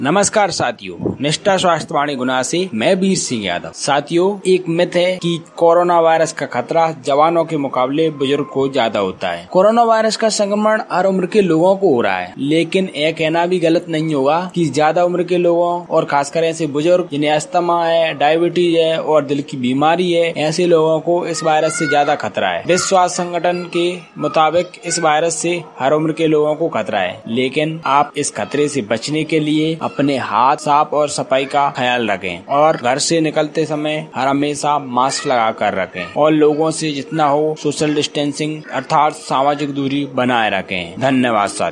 नमस्कार साथियों, निष्ठा स्वास्थ्य वाणी गुना से मैं वीर सिंह यादव। साथियों, एक मिथ है कि कोरोना वायरस का खतरा जवानों के मुकाबले बुजुर्ग को ज्यादा होता है। कोरोना वायरस का संक्रमण हर उम्र के लोगों को हो रहा है, लेकिन यह कहना भी गलत नहीं होगा कि ज्यादा उम्र के लोगों और खासकर ऐसे बुजुर्ग जिन्हें अस्थमा है, डायबिटीज है और दिल की बीमारी है, ऐसे लोगों को इस वायरस से ज्यादा खतरा है। विश्व स्वास्थ्य संगठन के मुताबिक इस वायरस से हर उम्र के लोगों को खतरा है, लेकिन आप इस खतरे से बचने के लिए अपने हाथ साफ और सफाई का ख्याल रखें और घर से निकलते समय हर हमेशा मास्क लगा कर रखें और लोगों से जितना हो सोशल डिस्टेंसिंग अर्थात सामाजिक दूरी बनाए रखें। धन्यवाद साथियों।